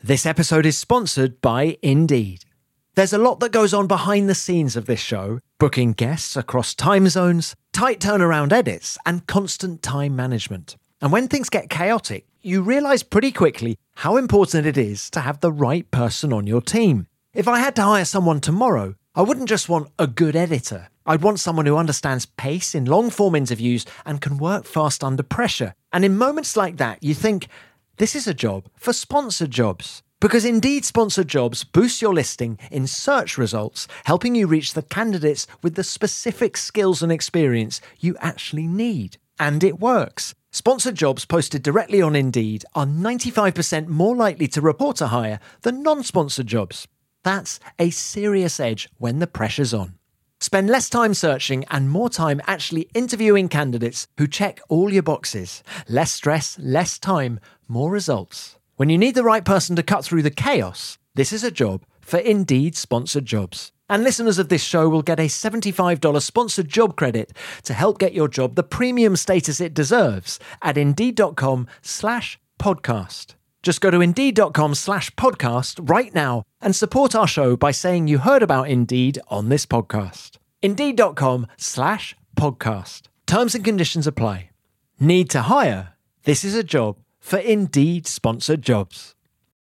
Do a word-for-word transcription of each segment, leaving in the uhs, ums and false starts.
This episode is sponsored by Indeed. There's a lot that goes on behind the scenes of this show, booking guests across time zones, tight turnaround edits, and constant time management. And when things get chaotic, you realise pretty quickly how important it is to have the right person on your team. If I had to hire someone tomorrow, I wouldn't just want a good editor. I'd want someone who understands pace in long-form interviews and can work fast under pressure. And in moments like that, you think, this is a job for sponsored jobs. Because Indeed sponsored jobs boost your listing in search results, helping you reach the candidates with the specific skills and experience you actually need. And it works. Sponsored jobs posted directly on Indeed are ninety-five percent more likely to report a hire than non-sponsored jobs. That's a serious edge when the pressure's on. Spend less time searching and more time actually interviewing candidates who check all your boxes. Less stress, less time, more results. When you need the right person to cut through the chaos, this is a job for Indeed sponsored jobs. And listeners of this show will get a seventy-five dollars sponsored job credit to help get your job the premium status it deserves at indeed.com slash podcast. Just go to indeed.com slash podcast right now and support our show by saying you heard about Indeed on this podcast. Indeed.com slash podcast. Terms and conditions apply. Need to hire? This is a job for Indeed sponsored jobs.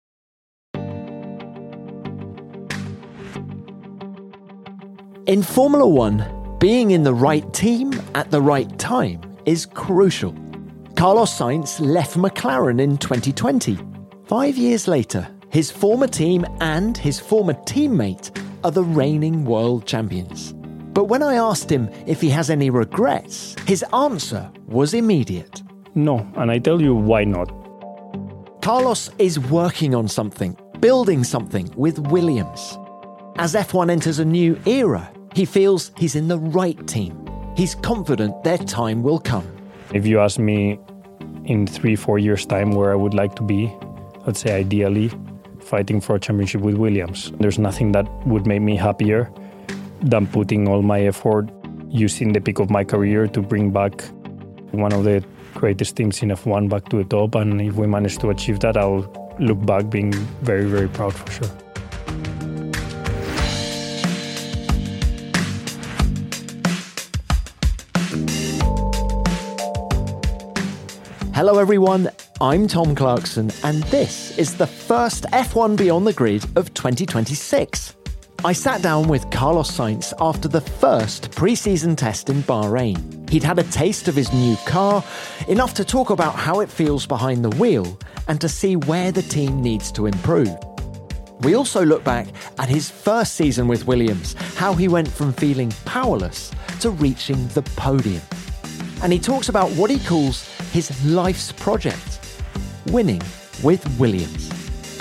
In Formula One, being in the right team at the right time is crucial. Carlos Sainz left McLaren in twenty twenty. Five years later, his former team and his former teammate are the reigning world champions. But when I asked him if he has any regrets, his answer was immediate. No, and I tell you why not. Carlos is working on something, building something with Williams. As F one enters a new era, he feels he's in the right team. He's confident their time will come. If you ask me in three, four years' time where I would like to be, I'd say ideally fighting for a championship with Williams. There's nothing that would make me happier than putting all my effort, using the peak of my career to bring back one of the greatest teams in F one back to the top. And if we manage to achieve that, I'll look back being very, very proud for sure. Hello everyone, I'm Tom Clarkson, and this is the first F one Beyond the Grid of twenty twenty-six. I sat down with Carlos Sainz after the first pre-season test in Bahrain. He'd had a taste of his new car, enough to talk about how it feels behind the wheel and to see where the team needs to improve. We also look back at his first season with Williams, how he went from feeling powerless to reaching the podium. And he talks about what he calls his life's project, winning with Williams.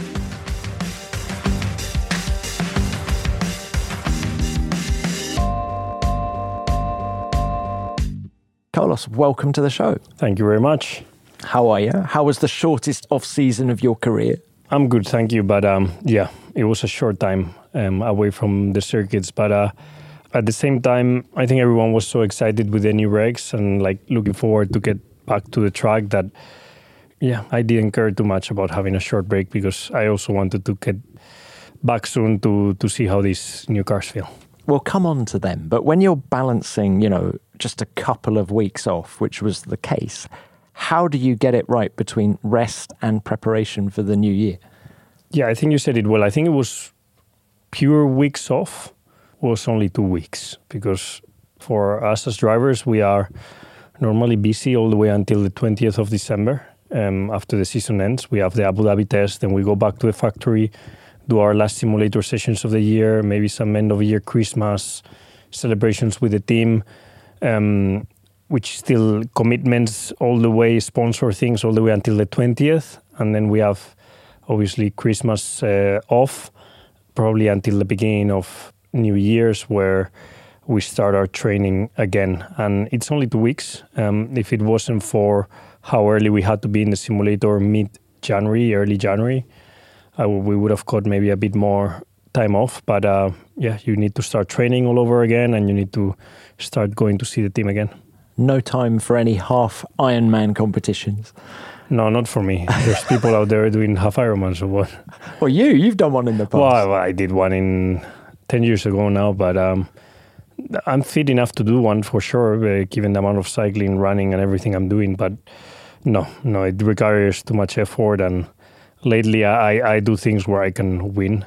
Carlos, welcome to the show. Thank you very much. How are you? How was the shortest off-season of your career? I'm good, thank you. But um, yeah, it was a short time um, away from the circuits. But uh, at the same time, I think everyone was so excited with the new regs and like looking forward to get back to the track that, yeah, I didn't care too much about having a short break because I also wanted to get back soon to, to see how these new cars feel. We'll come on to them, but when you're balancing, you know, just a couple of weeks off, which was the case, how do you get it right between rest and preparation for the new year? Yeah, I think you said it well. I think it was pure weeks off was only two weeks because for us as drivers, we are normally busy all the way until the twentieth of December. Um, after the season ends, we have the Abu Dhabi test, then we go back to the factory, do our last simulator sessions of the year, maybe some end of year Christmas celebrations with the team, um, which still commitments all the way, sponsor things all the way until the twentieth. And then we have obviously Christmas uh, off, probably until the beginning of New Year's where we start our training again. And it's only two weeks. Um, if it wasn't for how early we had to be in the simulator mid-January, early January, I w- we would have got maybe a bit more time off. But uh, yeah, you need to start training all over again and you need to start going to see the team again. No time for any half Ironman competitions. No, not for me. There's people out there doing half Ironmans or what. Well, you, you've done one in the past. Well, I did one in ten years ago now, but um, I'm fit enough to do one for sure, uh, given the amount of cycling, running, and everything I'm doing. But no, no, it requires too much effort. And lately, I, I do things where I can win.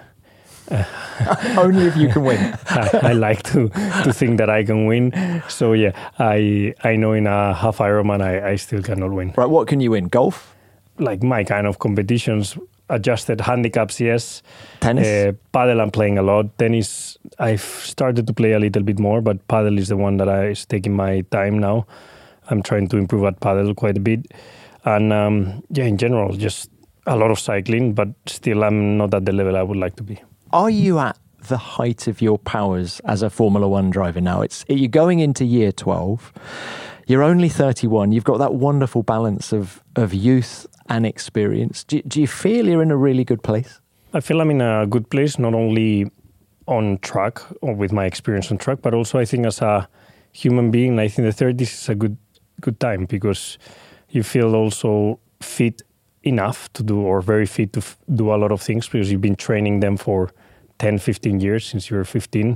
Only if you can win. I, I like to to think that I can win. So yeah, I I know in a half Ironman I, I still cannot win. Right, what can you win? Golf? Like my kind of competitions, adjusted handicaps, yes. Tennis? Uh, paddle, I'm playing a lot. Tennis, I've started to play a little bit more, but paddle is the one that I, is taking my time now. I'm trying to improve at paddle quite a bit. And um, yeah, in general, just a lot of cycling, but still I'm not at the level I would like to be. Are you at the height of your powers as a Formula One driver now? It's you're going into year twelve. You're only thirty-one. You've got that wonderful balance of, of youth and experience. Do, do you feel you're in a really good place? I feel I'm in a good place, not only on track or with my experience on track, but also I think as a human being, I think the thirties is a good good time because you feel also fit enough to do, or very fit to f- do a lot of things because you've been training them for ten, fifteen years since you were fifteen.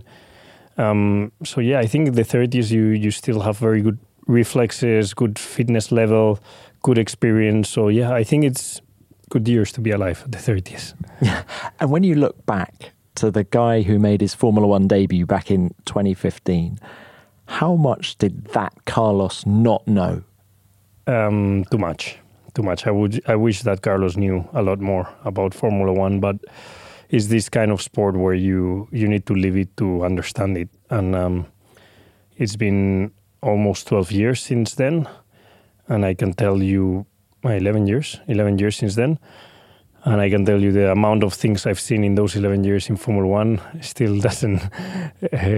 Um, so yeah, I think in the thirties you you still have very good reflexes, good fitness level, good experience. So yeah, I think it's good years to be alive at the thirties. Yeah. And when you look back to the guy who made his Formula One debut back in twenty fifteen, how much did that Carlos not know? Um, too much. Too much. I would. I wish that Carlos knew a lot more about Formula One, but it's this kind of sport where you you need to live it to understand it. And um, it's been almost twelve years since then, and I can tell you, well, eleven years, eleven years since then, and I can tell you the amount of things I've seen in those eleven years in Formula One still doesn't. Uh,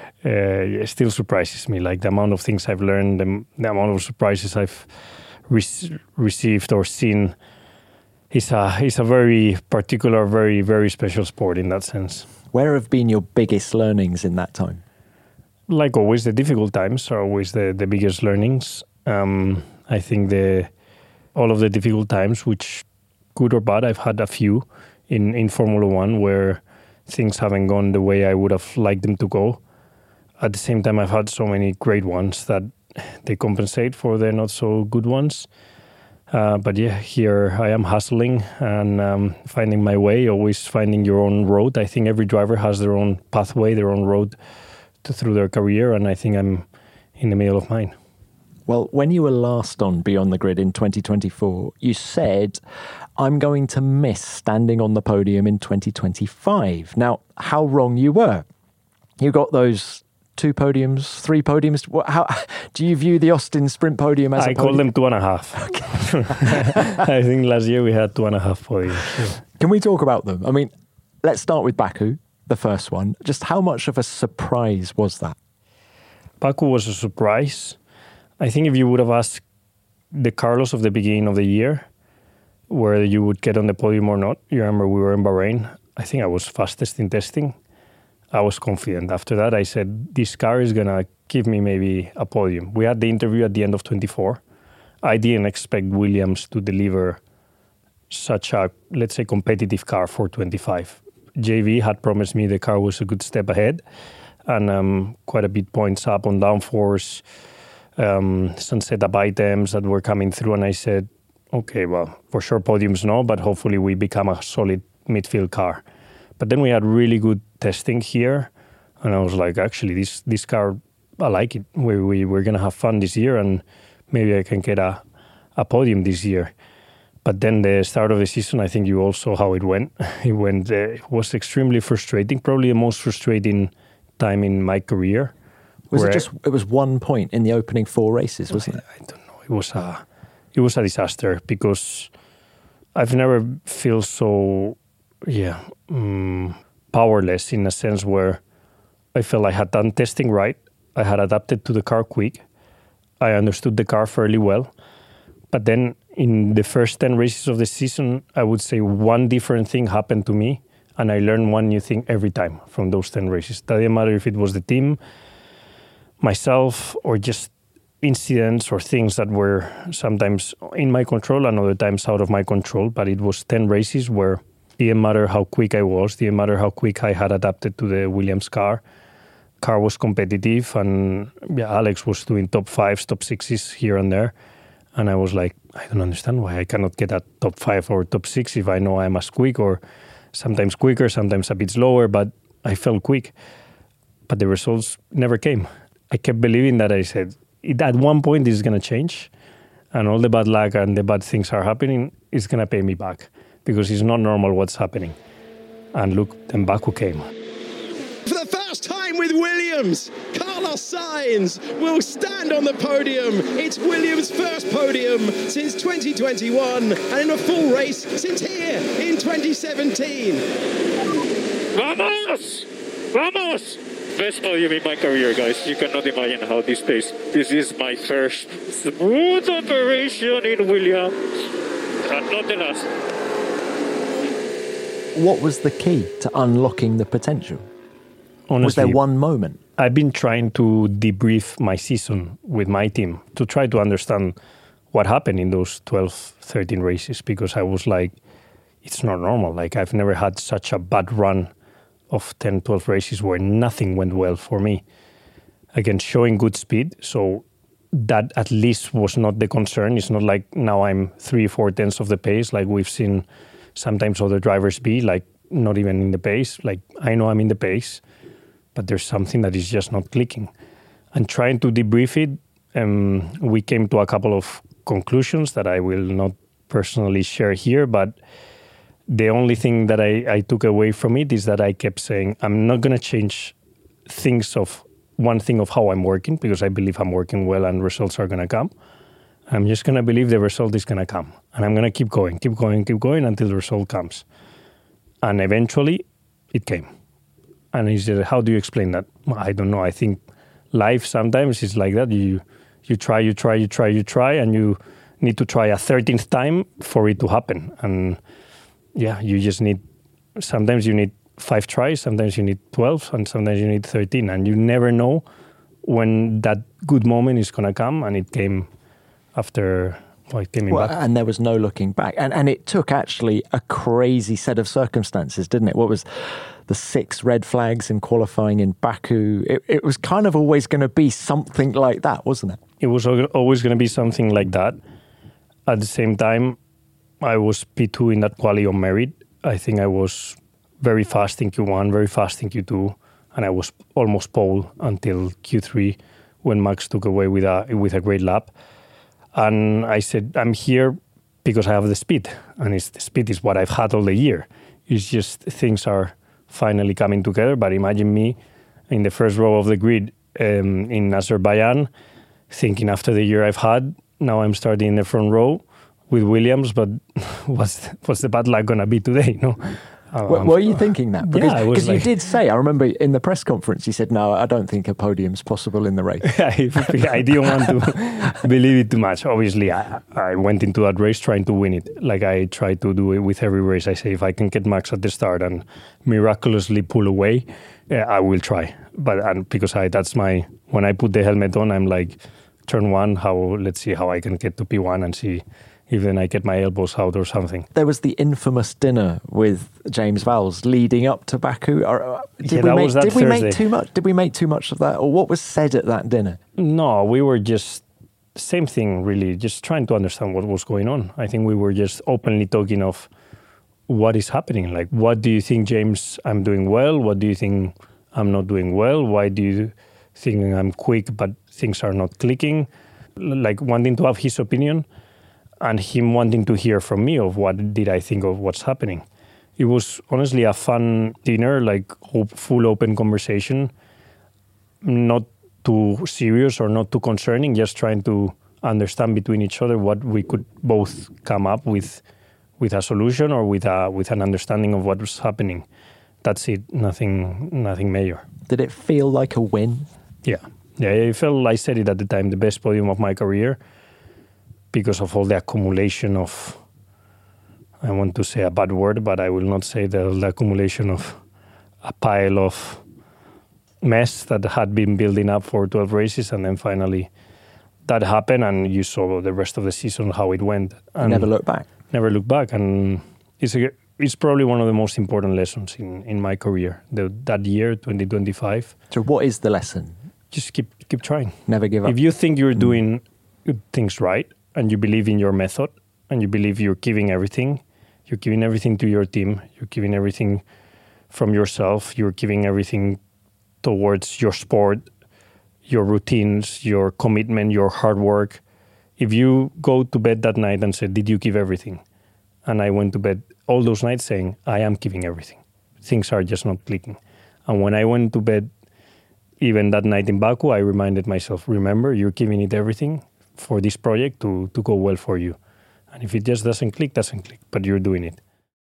uh, still surprises me. Like the amount of things I've learned, the, the amount of surprises I've Re- received or seen. It's a, it's a very particular, very, very special sport in that sense. Where have been your biggest learnings in that time? Like always, the difficult times are always the, the biggest learnings. Um, I think the all of the difficult times, which good or bad, I've had a few in, in Formula One where things haven't gone the way I would have liked them to go. At the same time, I've had so many great ones that they compensate for the not so good ones. Uh, but yeah, here I am hustling and um, finding my way, always finding your own road. I think every driver has their own pathway, their own road to, through their career, and I think I'm in the middle of mine. Well, when you were last on Beyond the Grid in twenty twenty-four, you said, I'm going to miss standing on the podium in twenty twenty-five. Now, how wrong you were. You got those two podiums, three podiums. How do you view the Austin Sprint podium as I a podium? call them two and a half. Okay. I think last year we had two and a half podiums. Yeah. Can we talk about them? I mean, let's start with Baku, the first one. Just how much of a surprise was that? Baku was a surprise. I think if you would have asked the Carlos of the beginning of the year whether you would get on the podium or not, you remember we were in Bahrain. I think I was fastest in testing. I was confident. After that, I said, this car is going to give me maybe a podium. We had the interview at the end of twenty-four. I didn't expect Williams to deliver such a, let's say, competitive car for twenty-five. J V had promised me the car was a good step ahead and um, quite a bit points up on downforce, um, some setup items that were coming through. And I said, okay, well, for sure podiums no, but hopefully we become a solid midfield car. But then we had really good testing here, and I was like, actually, this this car, I like it. We, we, we're going to have fun this year, and maybe I can get a, a podium this year. But then the start of the season, I think you all saw how it went. It went. Uh, it was extremely frustrating, probably the most frustrating time in my career. Was it just, it was one point in the opening four races, wasn't it? I don't know. It was a, it was a disaster because I've never felt so... Yeah, um, powerless in a sense where I felt I had done testing right. I had adapted to the car quick. I understood the car fairly well. But then in the first ten races of the season, I would say one different thing happened to me, and I learned one new thing every time from those ten races. It didn't matter if it was the team, myself, or just incidents or things that were sometimes in my control and other times out of my control. But it was ten races where it didn't matter how quick I was, didn't matter how quick I had adapted to the Williams car. Car was competitive, and yeah, Alex was doing top fives, top sixes here and there. And I was like, I don't understand why I cannot get a top five or top six if I know I'm as quick, or sometimes quicker, sometimes a bit slower, but I felt quick. But the results never came. I kept believing that. I said, at one point this is going to change, and all the bad luck and the bad things are happening, it's going to pay me back, because it's not normal what's happening. And look, then Baku came. For the first time with Williams, Carlos Sainz will stand on the podium. It's Williams' first podium since twenty twenty-one, and in a full race since here in twenty seventeen. Vamos! Vamos! Best podium in my career, guys. You cannot imagine how this tastes. This is my first smooth operation in Williams, and not the last. What was the key to unlocking the potential? Honestly, was there one moment? I've been trying to debrief my season with my team to try to understand what happened in those twelve, thirteen races, because I was like, it's not normal. Like, I've never had such a bad run of ten, twelve races where nothing went well for me. Again, showing good speed, so that at least was not the concern. It's not like now I'm three, four tenths of the pace, like we've seen sometimes other drivers be, like not even in the pace. Like, I know I'm in the pace, but there's something that is just not clicking. And trying to debrief it, um, we came to a couple of conclusions that I will not personally share here, but the only thing that I, I took away from it is that I kept saying, I'm not going to change things of one thing of how I'm working, because I believe I'm working well and results are going to come. I'm just going to believe the result is going to come. And I'm going to keep going, keep going, keep going until the result comes. And eventually it came. And he said, how do you explain that? Well, I don't know. I think life sometimes is like that. You you try, you try, you try, you try, and you need to try a thirteenth time for it to happen. And yeah, you just need, sometimes you need five tries, sometimes you need twelve, and sometimes you need thirteen. And you never know when that good moment is going to come. And it came after, well, it came in well, back. And there was no looking back. And, and it took actually a crazy set of circumstances, didn't it? What was the six red flags in qualifying in Baku? It, it was kind of always going to be something like that, wasn't it? It was always going to be something like that. At the same time, I was P two in that quali on merit. I think I was very fast in Q one, very fast in Q two, and I was almost pole until Q three when Max took away with a with a great lap. And I said, I'm here because I have the speed, and it's, the speed is what I've had all the year. It's just things are finally coming together. But imagine me in the first row of the grid um, in Azerbaijan, thinking after the year I've had, now I'm starting in the front row with Williams, but what's what's the bad luck going to be today? No. Um, Were you thinking that? Because yeah, like, you did say, I remember in the press conference, you said, no, I don't think a podium's possible in the race. I, I didn't want to believe it too much. Obviously, I, I went into that race trying to win it. Like I try to do it with every race. I say, if I can get Max at the start and miraculously pull away, yeah, I will try. But and because I that's my, when I put the helmet on, I'm like, turn one, how let's see how I can get to P one and see if then I get my elbows out or something. There was the infamous dinner with James Vowles leading up to Baku. Did, yeah, we, that make, was that did we make Thursday. too much? Did we make too much of that? Or what was said at that dinner? No, we were just, same thing really, just trying to understand what was going on. I think we were just openly talking of what is happening. Like, what do you think, James, I'm doing well? What do you think I'm not doing well? Why do you think I'm quick but things are not clicking? Like wanting to have his opinion. And him wanting to hear from me of what did I think of what's happening. It was honestly a fun dinner, like full open conversation, not too serious or not too concerning, just trying to understand between each other what we could both come up with with a solution or with a with an understanding of what was happening. That's it, nothing nothing major. Did it feel like a win? Yeah. Yeah, I felt, I said it at the time, the best podium of my career, because of all the accumulation of, I want to say a bad word, but I will not say the, the accumulation of a pile of mess that had been building up for twelve races, and then finally that happened, and you saw the rest of the season how it went. And never look back. Never look back, and it's a, it's probably one of the most important lessons in, in my career. The, that year, twenty twenty-five. So, what is the lesson? Just keep keep trying. Never give up. If you think you're doing mm. things right, and you believe in your method, and you believe you're giving everything, you're giving everything to your team, you're giving everything from yourself, you're giving everything towards your sport, your routines, your commitment, your hard work. If you go to bed that night and say, did you give everything? And I went to bed all those nights saying, I am giving everything. Things are just not clicking. And when I went to bed, even that night in Baku, I reminded myself, remember, you're giving it everything for this project to, to go well for you. And if it just doesn't click, doesn't click, but you're doing it.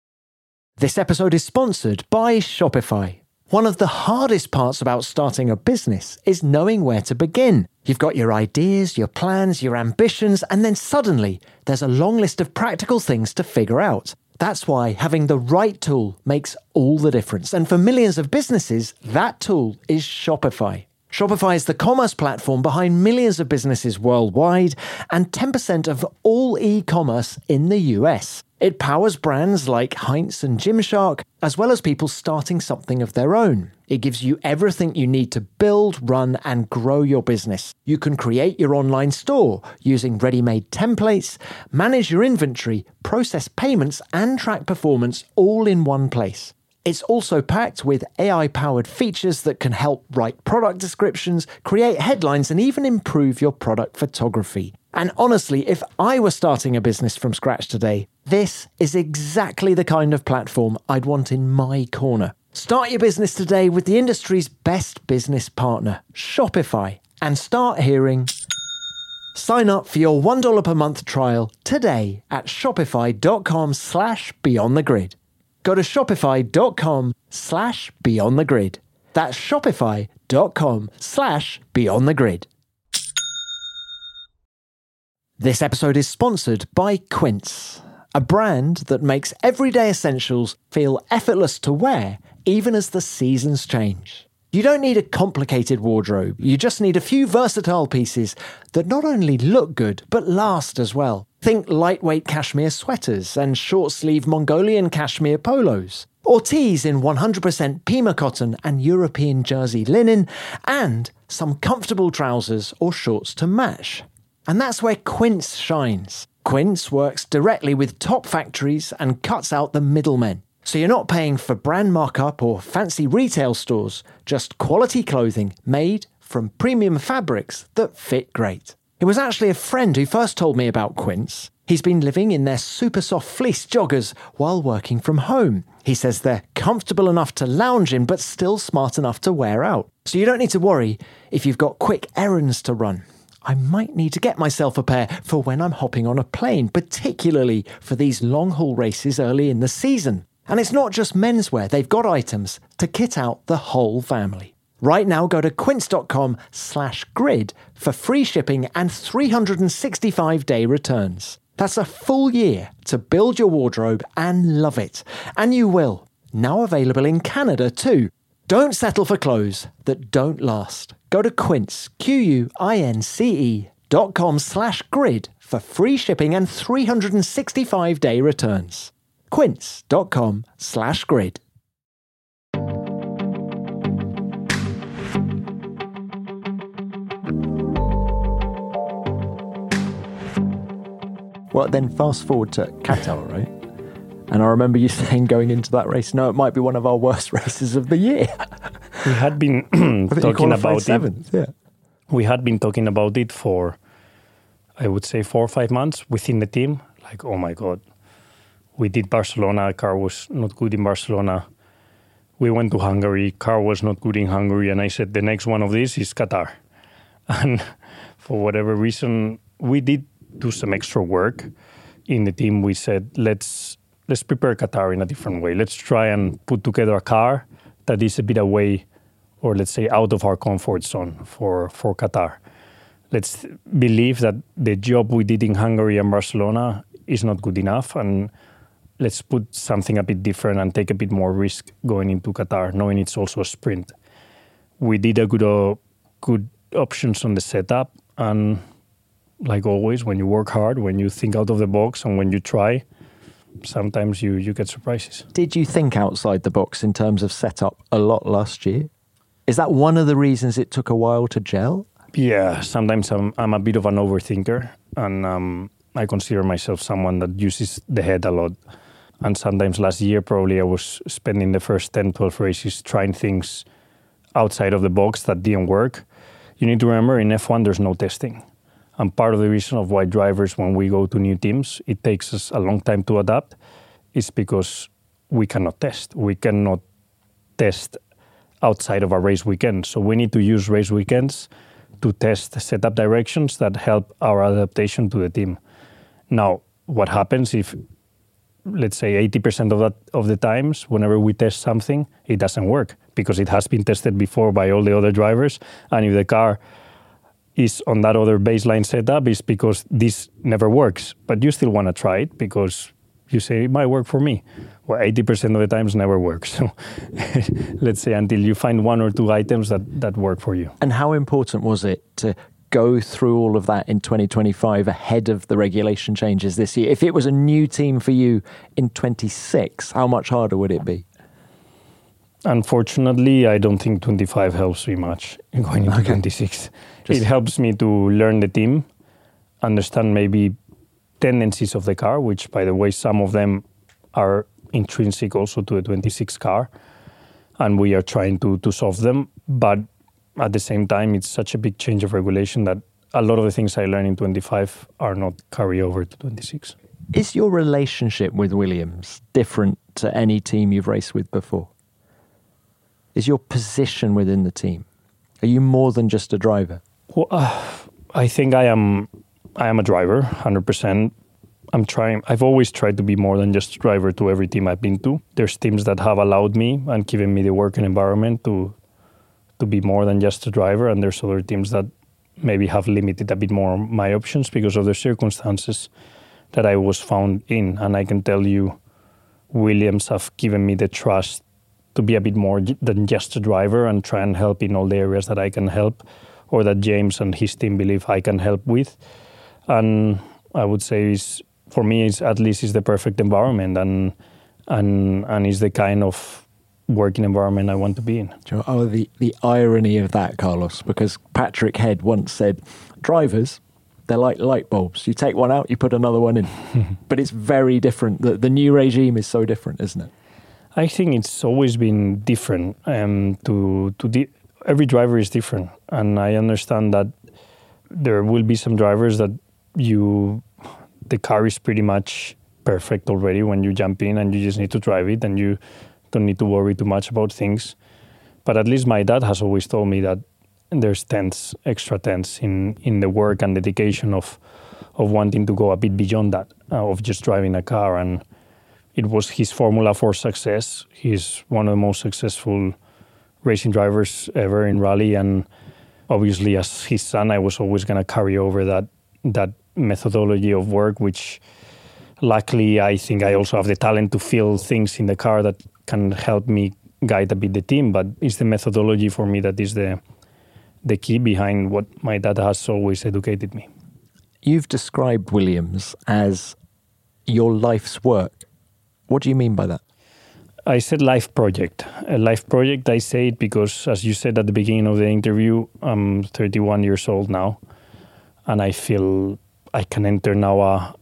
This episode is sponsored by Shopify. One of the hardest parts about starting a business is knowing where to begin. You've got your ideas, your plans, your ambitions, and then suddenly there's a long list of practical things to figure out. That's why having the right tool makes all the difference. And for millions of businesses, that tool is Shopify. Shopify is the commerce platform behind millions of businesses worldwide and ten percent of all e-commerce in the U S. It powers brands like Heinz and Gymshark, as well as people starting something of their own. It gives you everything you need to build, run, and grow your business. You can create your online store using ready-made templates, manage your inventory, process payments, and track performance all in one place. It's also packed with A I-powered features that can help write product descriptions, create headlines, and even improve your product photography. And honestly, if I were starting a business from scratch today, this is exactly the kind of platform I'd want in my corner. Start your business today with the industry's best business partner, Shopify, and start hearing. Sign up for your one dollar per month trial today at shopify.com slash beyond the grid. Go to shopify.com slash beyond the grid. That's shopify.com slash beyond the grid. This episode is sponsored by Quince, a brand that makes everyday essentials feel effortless to wear, even as the seasons change. You don't need a complicated wardrobe. You just need a few versatile pieces that not only look good, but last as well. Think lightweight cashmere sweaters and short-sleeve Mongolian cashmere polos, or tees in one hundred percent Pima cotton and European jersey linen, and some comfortable trousers or shorts to match. And that's where Quince shines. Quince works directly with top factories and cuts out the middlemen. So you're not paying for brand markup or fancy retail stores, just quality clothing made from premium fabrics that fit great. It was actually a friend who first told me about Quince. He's been living in their super soft fleece joggers while working from home. He says they're comfortable enough to lounge in, but still smart enough to wear out. So you don't need to worry if you've got quick errands to run. I might need to get myself a pair for when I'm hopping on a plane, particularly for these long-haul races early in the season. And it's not just menswear, they've got items to kit out the whole family. Right now, go to quince.com slash grid for free shipping and three hundred sixty-five day returns. That's a full year to build your wardrobe and love it. And you will. Now available in Canada too. Don't settle for clothes that don't last. Go to Quince, Q-U-I-N-C-E dot com slash grid for free shipping and three hundred sixty-five day returns. Quince.com slash grid. Well, then fast forward to Qatar, right? And I remember you saying going into that race, no, it might be one of our worst races of the year. We had been talking about seventh, it. Yeah. We had been talking about it for, I would say, four or five months within the team. Like, oh my God, we did Barcelona. Car was not good in Barcelona. We went to Hungary. Car was not good in Hungary. And I said, the next one of these is Qatar. And for whatever reason, we did do some extra work in the team. We said, let's let's prepare Qatar in a different way. Let's try and put together a car that is a bit away, or let's say out of our comfort zone for, for Qatar. Let's believe that the job we did in Hungary and Barcelona is not good enough, and let's put something a bit different and take a bit more risk going into Qatar, knowing it's also a sprint. We did a good, uh, good options on the setup, and like always, when you work hard, when you think out of the box, and when you try, sometimes you, you get surprises. Did you think outside the box in terms of setup a lot last year? Is that one of the reasons it took a while to gel? Yeah, sometimes I'm, I'm a bit of an overthinker, and um, I consider myself someone that uses the head a lot. And sometimes last year, probably I was spending the first ten, twelve races trying things outside of the box that didn't work. You need to remember, in F one, there's no testing. And part of the reason of why drivers, when we go to new teams, it takes us a long time to adapt, is because we cannot test. We cannot test outside of our race weekend. So we need to use race weekends to test setup directions that help our adaptation to the team. Now, what happens if, let's say, eighty percent of that of the times, whenever we test something, it doesn't work because it has been tested before by all the other drivers. And if the car is on that other baseline setup, it's because this never works. But you still want to try it because you say, it might work for me. Well, eighty percent of the times never works. So let's say until you find one or two items that, that work for you. And how important was it to go through all of that in twenty twenty-five ahead of the regulation changes this year? If it was a new team for you in twenty-six, how much harder would it be? Unfortunately, I don't think twenty-five helps me much in going into okay. twenty-six. Just it helps me to learn the team, understand maybe tendencies of the car, which, by the way, some of them are intrinsic also to the twenty-six car, and we are trying to, to solve them. But at the same time, it's such a big change of regulation that a lot of the things I learned in twenty-five are not carry over to twenty-six. Is your relationship with Williams different to any team you've raced with before? Is your position within the team? Are you more than just a driver? Well, uh, I think I am. I am a driver, one hundred percent. I'm trying. I've always tried to be more than just a driver to every team I've been to. There's teams that have allowed me and given me the working environment to to be more than just a driver, and there's other teams that maybe have limited a bit more my options because of the circumstances that I was found in. And I can tell you, Williams have given me the trust to be a bit more than just a driver and try and help in all the areas that I can help, or that James and his team believe I can help with. And I would say, is, for me, it's, at least is the perfect environment, and and and is the kind of working environment I want to be in. Oh, the, the irony of that, Carlos, because Patrick Head once said, drivers, they're like light bulbs. You take one out, you put another one in. But it's very different. The, the new regime is so different, isn't it? I think it's always been different. Um, to to di- every driver is different, and I understand that there will be some drivers that you the car is pretty much perfect already when you jump in, and you just need to drive it, and you don't need to worry too much about things. But at least my dad has always told me that there's tenths, extra tenths in in the work and dedication of of wanting to go a bit beyond that, uh, of just driving a car. And it was his formula for success. He's one of the most successful racing drivers ever in rally, and obviously as his son, I was always going to carry over that that methodology of work, which luckily I think I also have the talent to feel things in the car that can help me guide a bit the team. But it's the methodology for me that is the the key behind what my dad has always educated me. You've described Williams as your life's work. What do you mean by that? I said life project. A life project, I say it because, as you said at the beginning of the interview, I'm thirty-one years old now, and I feel I can enter now a,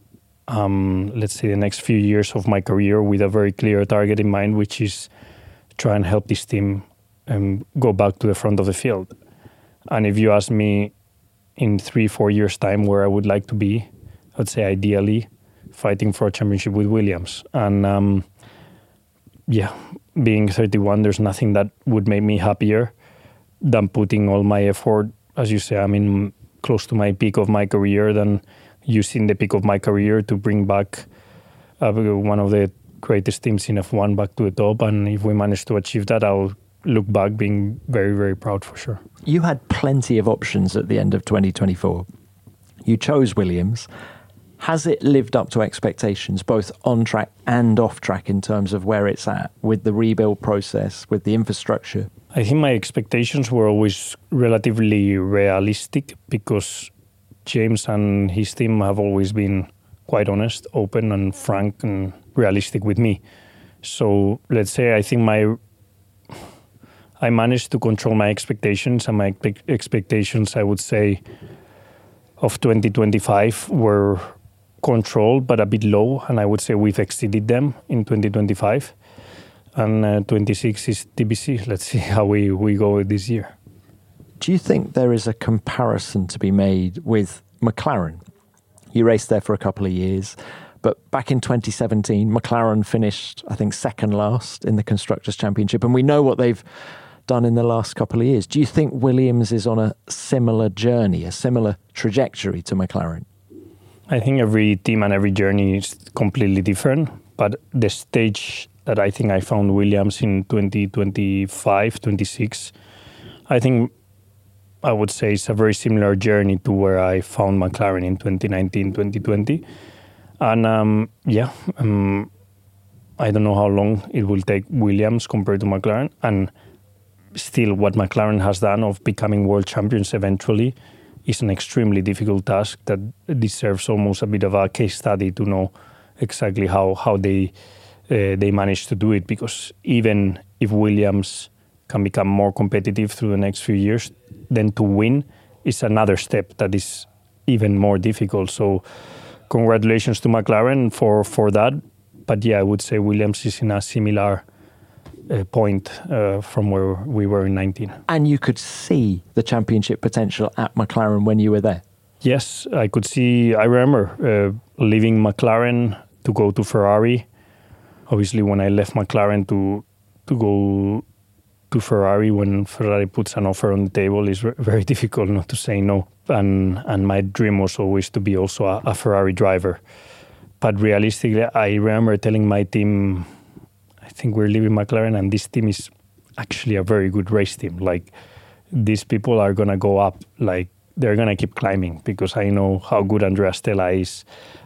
um, let's say, the next few years of my career with a very clear target in mind, which is try and help this team um, go back to the front of the field. And if you ask me in three, four years' time where I would like to be, I'd say ideally fighting for a championship with Williams. And um, yeah, being thirty-one, there's nothing that would make me happier than putting all my effort. As you say, I'm in close to my peak of my career, than using the peak of my career to bring back uh, one of the greatest teams in F one back to the top. And if we manage to achieve that, I'll look back being very, very proud for sure. You had plenty of options at the end of twenty twenty-four. You chose Williams. Has it lived up to expectations, both on track and off track, in terms of where it's at with the rebuild process, with the infrastructure? I think my expectations were always relatively realistic because James and his team have always been quite honest, open and frank and realistic with me. So let's say I think my I managed to control my expectations, and my expectations, I would say, of twenty twenty-five were controlled but a bit low, and I would say we've exceeded them in twenty twenty-five. And uh, twenty-six is T B C. Let's see how we, we go this year. Do you think there is a comparison to be made with McLaren? You raced there for a couple of years, but back in twenty seventeen, McLaren finished, I think, second last in the Constructors' Championship, and we know what they've done in the last couple of years. Do you think Williams is on a similar journey, a similar trajectory to McLaren? I think every team and every journey is completely different, but the stage that I think I found Williams in twenty twenty-five, twenty-six, I think I would say it's a very similar journey to where I found McLaren in twenty nineteen, twenty twenty. And um, yeah, um, I don't know how long it will take Williams compared to McLaren. And still, what McLaren has done of becoming world champions eventually is an extremely difficult task that deserves almost a bit of a case study to know exactly how, how they uh, they managed to do it. Because even if Williams can become more competitive through the next few years, then to win is another step that is even more difficult. So congratulations to McLaren for, for that. But yeah, I would say Williams is in a similar uh, point uh, from where we were in nineteen. And you could see the championship potential at McLaren when you were there? Yes, I could see. I remember uh, leaving McLaren to go to Ferrari. Obviously, when I left McLaren to to go to Ferrari, when Ferrari puts an offer on the table, it's very difficult not to say no. And and my dream was always to be also a, a Ferrari driver. But realistically, I remember telling my team, I think we're leaving McLaren, and this team is actually a very good race team. Like, these people are going to go up. Like, they're going to keep climbing, because I know how good Andrea Stella is.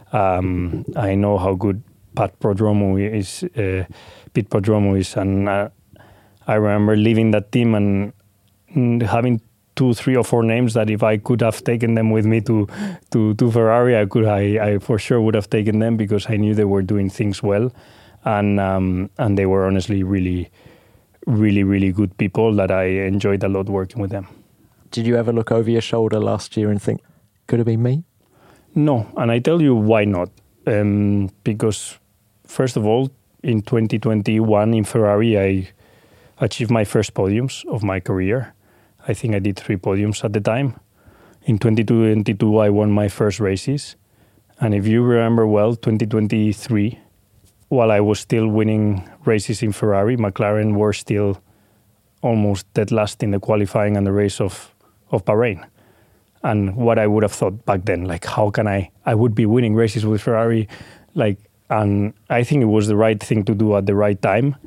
Um, I know how good Pat Prodromo is, uh, Pete Prodromo is. And uh, I remember leaving that team and having two, three or four names that if I could have taken them with me to to, to Ferrari, I could, I, I for sure would have taken them, because I knew they were doing things well. And um, and they were honestly really, really, really good people that I enjoyed a lot working with them. Did you ever look over your shoulder last year and think, could have been me? No, and I tell you why not. Um, because first of all, in twenty twenty-one in Ferrari, I achieved my first podiums of my career. I think I did three podiums at the time. In twenty twenty-two, I won my first races. And if you remember well, twenty twenty-three, while I was still winning races in Ferrari, McLaren were still almost dead last in the qualifying and the race of, of Bahrain. And what I would have thought back then, like, how can I, I would be winning races with Ferrari, like, and I think it was the right thing to do at the right time.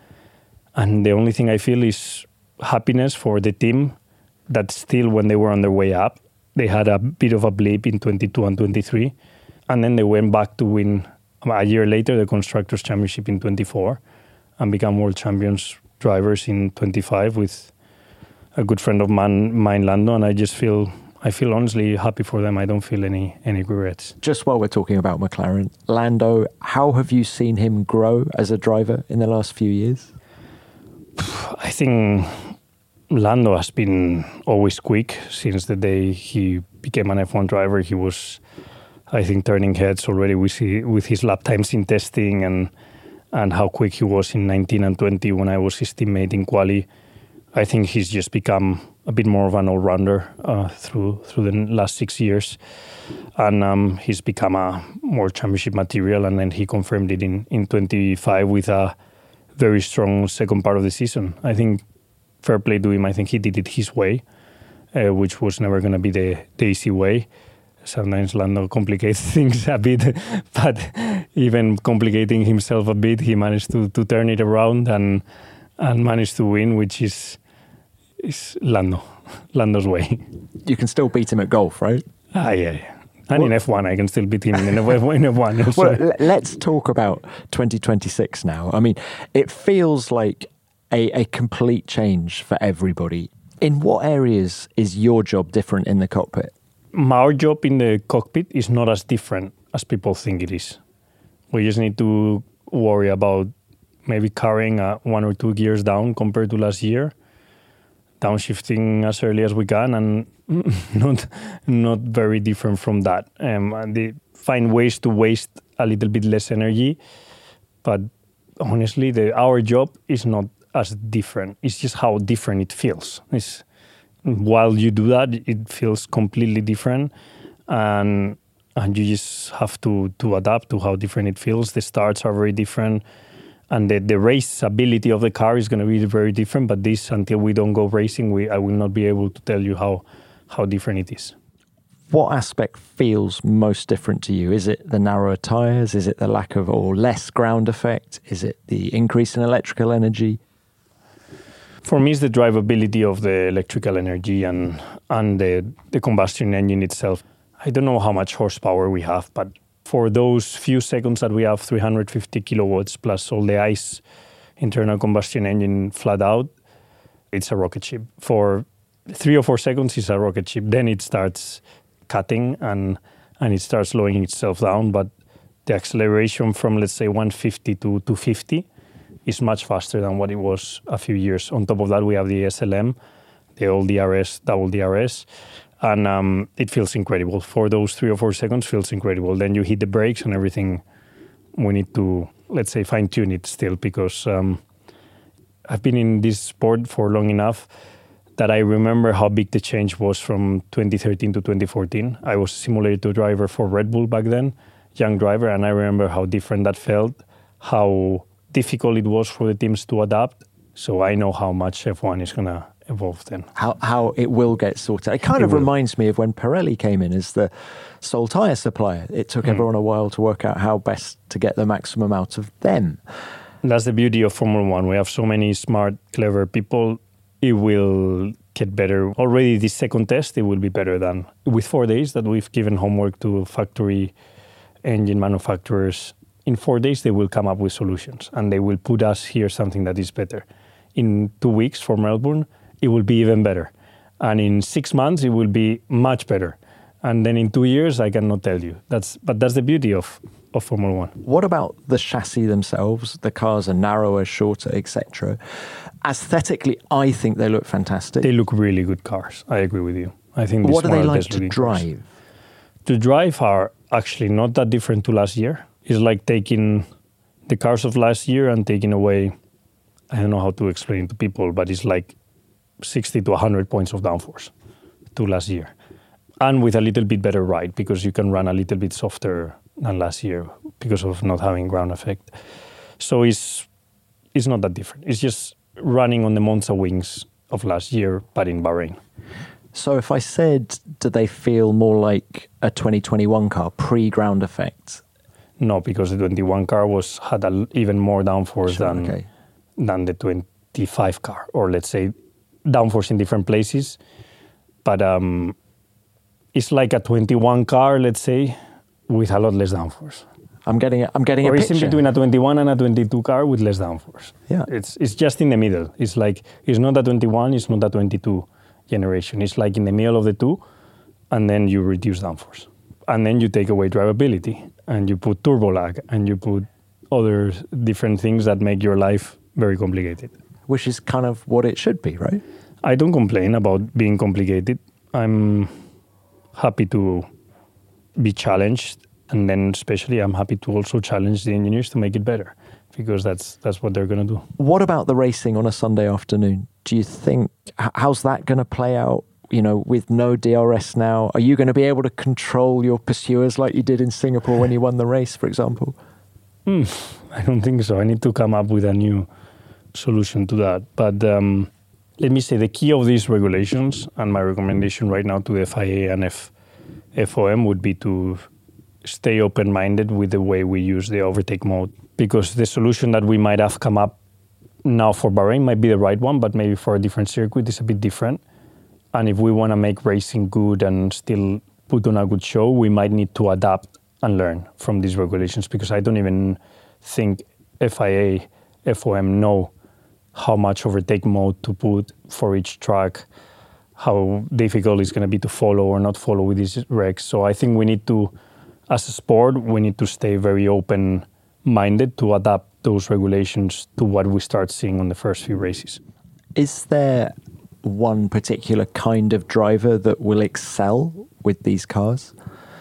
And the only thing I feel is happiness for the team that still, when they were on their way up, they had a bit of a blip in twenty-two and twenty-three. And then they went back to win a year later the Constructors' Championship in twenty-four and become world champions drivers in twenty-five with a good friend of mine, mine Lando. And I just feel, I feel honestly happy for them. I don't feel any, any regrets. Just while we're talking about McLaren, Lando, how have you seen him grow as a driver in the last few years? I think Lando has been always quick since the day he became an F one driver. He was, I think, turning heads already with his, with his lap times in testing and and how quick he was in nineteen and twenty when I was his teammate in quali. I think he's just become a bit more of an all-rounder uh, through through the last six years. And um, he's become a World Championship material, and then he confirmed it in, in twenty-five with a very strong second part of the season. I think fair play to him. I think he did it his way, uh, which was never going to be the, the easy way. Sometimes Lando complicates things a bit, but even complicating himself a bit, he managed to, to turn it around and and managed to win, which is is Lando, Lando's way. You can still beat him at golf, right? Ah, yeah, yeah. And well, in F one, I can still beat him in F one. Also. Well, let's talk about twenty twenty-six now. I mean, it feels like a, a complete change for everybody. In what areas is your job different in the cockpit? our job in the cockpit is not as different as people think it is. We just need to worry about maybe carrying uh, one or two gears down compared to last year, downshifting as early as we can, and not not very different from that. Um, and they find ways to waste a little bit less energy, but honestly, the, our job is not as different. It's just how different it feels. It's, while you do that, it feels completely different, and and you just have to to adapt to how different it feels. The starts are very different, and the, the race ability of the car is going to be very different. But this, until we don't go racing, we I will not be able to tell you how how different it is. What aspect feels most different to you? Is it the narrower tyres? Is it the lack of or less ground effect? Is it the increase in electrical energy? For me, it's the drivability of the electrical energy and and the, the combustion engine itself. I don't know how much horsepower we have, but for those few seconds that we have three hundred fifty kilowatts plus all the ICE internal combustion engine flat out, it's a rocket ship. For three or four seconds, it's a rocket ship. Then it starts cutting and and it starts slowing itself down. But the acceleration from, let's say, one fifty to two fifty is much faster than what it was a few years. On top of that, we have the S L M, the old D R S, double D R S, and um, it feels incredible. For those three or four seconds, feels incredible. Then you hit the brakes and everything. We need to, let's say, fine-tune it still, because um, I've been in this sport for long enough that I remember how big the change was from twenty thirteen to twenty fourteen. I was a simulator driver for Red Bull back then, young driver, and I remember how different that felt, how difficult it was for the teams to adapt. So I know how much F one is going to evolve then. How how it will get sorted. It kind It of will. reminds me of when Pirelli came in as the sole tyre supplier. It took Mm. everyone a while to work out how best to get the maximum out of them. That's the beauty of Formula One. We have so many smart, clever people. It will get better. Already this second test, it will be better than with four days that we've given homework to factory engine manufacturers. In four days, they will come up with solutions and they will put us here something that is better. In two weeks for Melbourne, it will be even better. And in six months, it will be much better. And then in two years, I cannot tell you. That's But that's the beauty of, of Formula One. What about the chassis themselves? The cars are narrower, shorter, et cetera. Aesthetically, I think they look fantastic. They look really good cars. I agree with you. I think this What is are one they of the like best to looking cars. drive? To drive are actually not that different to last year. It's like taking the cars of last year and taking away, I don't know how to explain it to people, but it's like sixty to one hundred points of downforce to last year. And with a little bit better ride, because you can run a little bit softer than last year because of not having ground effect. So it's it's not that different. It's just running on the Monza wings of last year, but in Bahrain. So if I said, do they feel more like a twenty twenty-one car, pre-ground effect? No, because the twenty-one car was had a, even more downforce Sure, than okay. than the twenty-five car, or let's say downforce in different places. But um, it's like a twenty-one car, let's say, with a lot less downforce. I'm getting a, I'm getting Or a it's picture. in between a twenty-one and a twenty-two car with less downforce. Yeah. It's it's just in the middle. It's like, it's not a twenty-one, it's not a twenty-two generation. It's like in the middle of the two, and then you reduce downforce. And then you take away drivability, and you put turbo lag, and you put other different things that make your life very complicated. Which is kind of what it should be, right? I don't complain about being complicated. I'm happy to be challenged, and then especially I'm happy to also challenge the engineers to make it better, because that's that's what they're going to do. What about the racing on a Sunday afternoon? Do you think, h- how's that going to play out? You know, with no D R S now, are you going to be able to control your pursuers like you did in Singapore when you won the race, for example? Hmm, I don't think so. I need to come up with a new solution to that. But um, let me say the key of these regulations, and my recommendation right now to the F I A and F- FOM would be to stay open-minded with the way we use the overtake mode, because the solution that we might have come up now for Bahrain might be the right one, but maybe for a different circuit it's a bit different. And if we want to make racing good and still put on a good show, we might need to adapt and learn from these regulations, because I don't even think F I A, F O M know how much overtake mode to put for each track, how difficult it's going to be to follow or not follow with these regs. So I think we need to, as a sport, we need to stay very open-minded to adapt those regulations to what we start seeing on the first few races. Is there one particular kind of driver that will excel with these cars?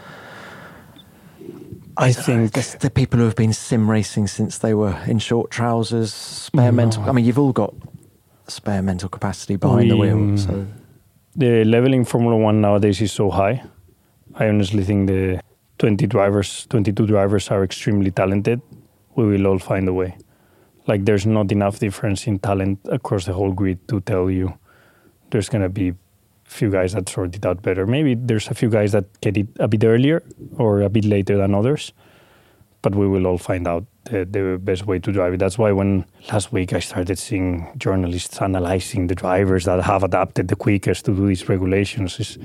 I think I guess the people who have been sim racing since they were in short trousers, spare No. mental. I mean, you've all got spare mental capacity behind the We, wheel. um, So the level in Formula One nowadays is so high. I honestly think the twenty drivers, twenty-two drivers are extremely talented. We will all find a way. Like, there's not enough difference in talent across the whole grid to tell you there's going to be few guys that sort it out better. Maybe there's a few guys that get it a bit earlier or a bit later than others, but we will all find out the, the best way to drive it. That's why when last week I started seeing journalists analyzing the drivers that have adapted the quickest to do these regulations, is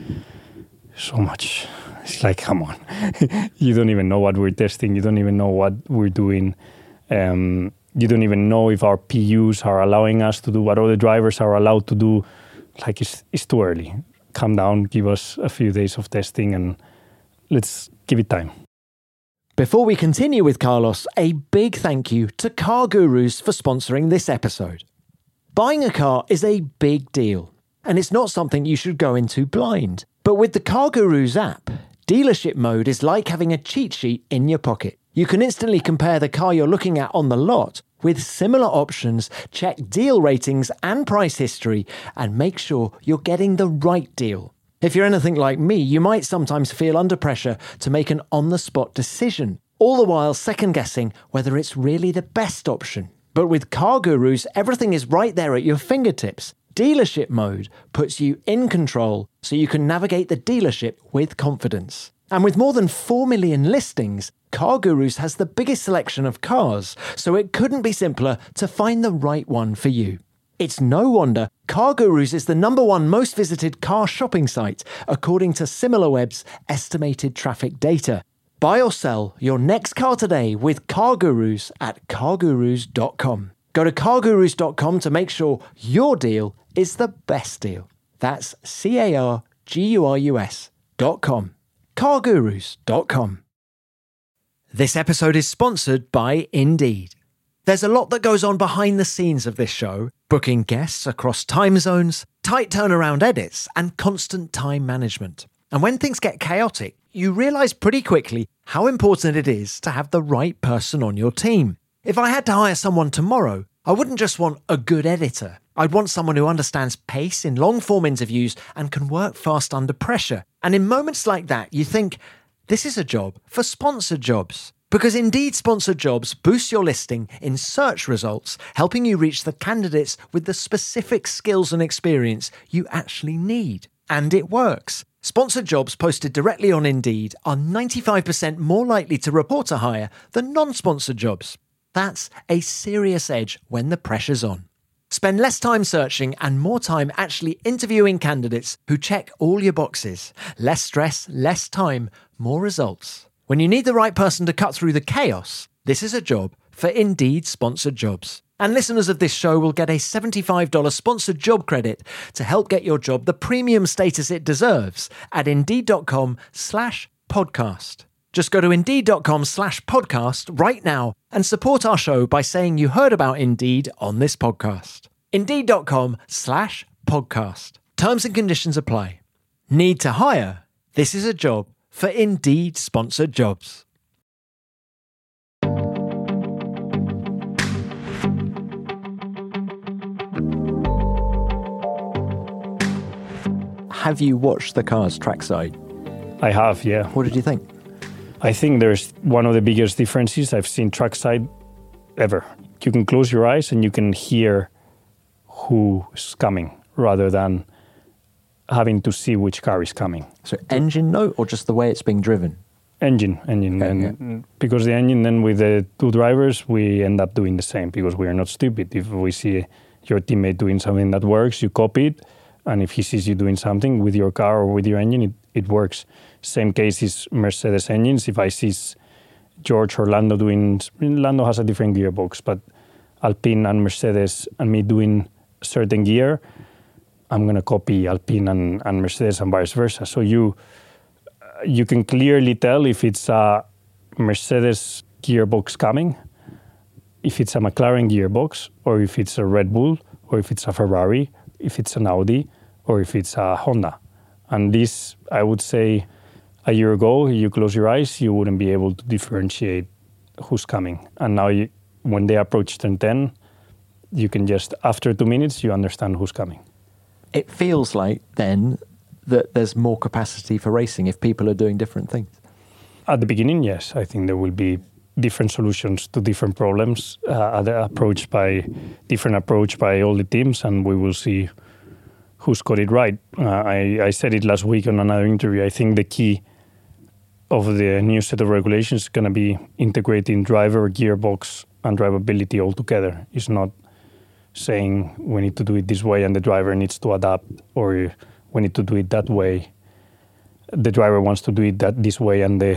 so much. It's like, come on. You don't even know what we're testing. You don't even know what we're doing. Um, you don't even know if our P Us are allowing us to do what other drivers are allowed to do. Like, it's, it's too early. Calm down, give us a few days of testing, and let's give it time. before we continue with Carlos, a big thank you to Car Gurus for sponsoring this episode. Buying a car is a big deal, and it's not something you should go into blind. But with the Car Gurus app, dealership mode is like having a cheat sheet in your pocket. You can instantly compare the car you're looking at on the lot with similar options, check deal ratings and price history, and make sure you're getting the right deal. If you're anything like me, you might sometimes feel under pressure to make an on-the-spot decision, all the while second-guessing whether it's really the best option. But with Car Gurus, everything is right there at your fingertips. Dealership mode puts you in control so you can navigate the dealership with confidence. And with more than four million listings, Car Gurus has the biggest selection of cars, so it couldn't be simpler to find the right one for you. It's no wonder Car Gurus is the number one most visited car shopping site, according to SimilarWeb's estimated traffic data. Buy or sell your next car today with Car Gurus at car gurus dot com. Go to car gurus dot com to make sure your deal is the best deal. That's C A R G U R U S dot com. car gurus dot com. This episode is sponsored by Indeed. There's a lot that goes on behind the scenes of this show, booking guests across time zones, tight turnaround edits, and constant time management. And when things get chaotic, you realise pretty quickly how important it is to have the right person on your team. If I had to hire someone tomorrow, I wouldn't just want a good editor. I'd want someone who understands pace in long-form interviews and can work fast under pressure. And in moments like that, you think, this is a job for sponsored jobs. Because Indeed sponsored jobs boost your listing in search results, helping you reach the candidates with the specific skills and experience you actually need. And it works. Sponsored jobs posted directly on Indeed are ninety-five percent more likely to report a hire than non-sponsored jobs. That's a serious edge when the pressure's on. Spend less time searching and more time actually interviewing candidates who check all your boxes. Less stress, less time, more results. When you need the right person to cut through the chaos, this is a job for Indeed sponsored jobs. And listeners of this show will get a seventy-five dollars sponsored job credit to help get your job the premium status it deserves at indeed.com slash podcast. Just go to indeed.com slash podcast right now and support our show by saying you heard about Indeed on this podcast. Indeed.com slash podcast. Terms and conditions apply. Need to hire? This is a job for Indeed sponsored jobs. Have you watched the cars trackside? I have, yeah. What did you think? I think there's one of the biggest differences I've seen trackside ever. You can close your eyes and you can hear who's coming rather than having to see which car is coming. So engine note or just the way it's being driven? Engine, engine. Okay, and yeah. Because the engine, then with the two drivers, we end up doing the same because we are not stupid. If we see your teammate doing something that works, you copy it. And if he sees you doing something with your car or with your engine, it, it works. Same case is Mercedes engines. If I see George or Lando doing, Lando has a different gearbox, but Alpine and Mercedes and me doing certain gear, I'm going to copy Alpine and, and Mercedes and vice versa. So you you can clearly tell if it's a Mercedes gearbox coming, if it's a McLaren gearbox, or if it's a Red Bull, or if it's a Ferrari, if it's an Audi, or if it's a Honda. And this, I would say, a year ago, you close your eyes, you wouldn't be able to differentiate who's coming. And now you, when they approach turn ten, you can just, after two minutes, you understand who's coming. It feels like then that there's more capacity for racing if people are doing different things. At the beginning, yes. I think there will be different solutions to different problems, uh, approached by different approach by all the teams, and we will see who's got it right. Uh, I, I said it last week on another interview. I think the key of the new set of regulations is going to be integrating driver, gearbox, and drivability all together. It's not saying we need to do it this way and the driver needs to adapt, or we need to do it that way. The driver wants to do it that this way and the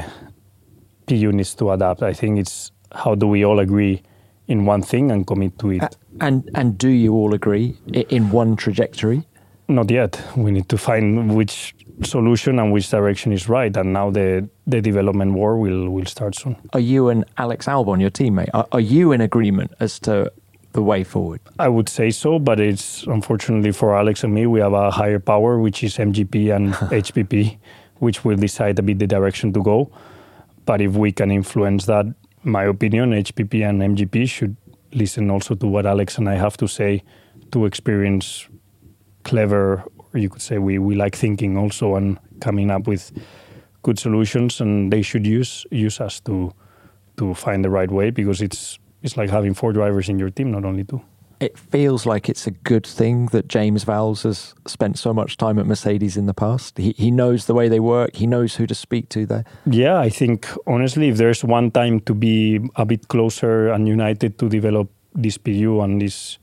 P U needs to adapt. I think it's how do we all agree in one thing and commit to it. Uh, and and do you all agree in one trajectory? Not yet. We need to find which solution and which direction is right. And now the, the development war will, will start soon. Are you and Alex Albon, your teammate, are, are you in agreement as to the way forward? I would say so, but it's unfortunately for Alex and me, we have a higher power, which is M G P and H P P, which will decide a bit the direction to go. But if we can influence that, my opinion, H P P and M G P should listen also to what Alex and I have to say to experience clever, or you could say we, we like thinking also and coming up with good solutions, and they should use use us to to find the right way, because it's it's like having four drivers in your team, not only two. It feels like it's a good thing that James Vowles has spent so much time at Mercedes in the past. He he knows the way they work. He knows who to speak to there. Yeah, I think, honestly, if there's one time to be a bit closer and united to develop this P U and these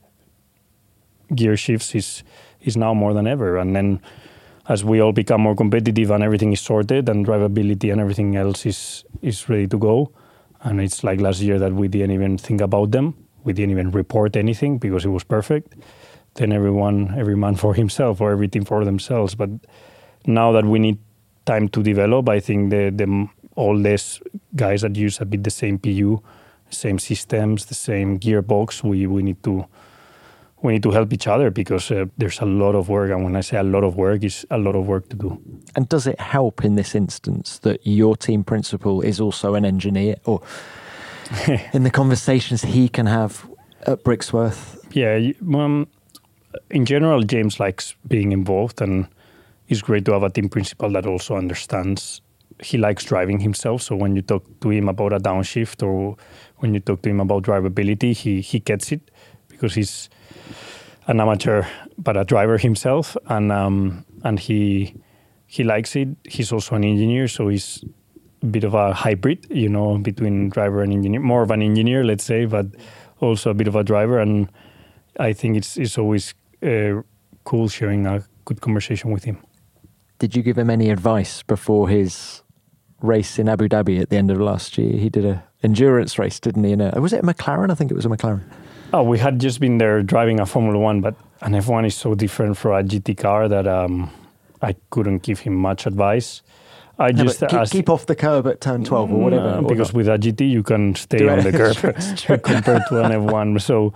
gear shifts is is now more than ever. And then as we all become more competitive and everything is sorted and drivability and everything else is is ready to go, and it's like last year that we didn't even think about them. We didn't even report anything because it was perfect. Then everyone, every man for himself or every team for themselves. But now that we need time to develop, I think the, the all these guys that use a bit the same P U, same systems, the same gearbox, we, we need to we need to help each other, because uh, there's a lot of work. And when I say a lot of work, it's a lot of work to do. And does it help in this instance that your team principal is also an engineer, or in the conversations he can have at Brixworth? Yeah, um, in general, James likes being involved, and it's great to have a team principal that also understands. He likes driving himself, so when you talk to him about a downshift or when you talk to him about drivability, he, he gets it, because he's an amateur but a driver himself, and um, and he he likes it. He's also an engineer, so he's a bit of a hybrid, you know, between driver and engineer, more of an engineer, let's say, but also a bit of a driver. And I think it's it's always uh, cool sharing a good conversation with him. Did you give him any advice before his race in Abu Dhabi at the end of last year? He did a endurance race, didn't he? In a, was it a McLaren? I think it was a McLaren. Oh, we had just been there driving a Formula One, but an F one is so different from a G T car that um, I couldn't give him much advice. I no, just keep, asked, keep off the curb at turn twelve or whatever. Uh, or because not. with a G T you can stay Do on it. the curb compared to an F one. So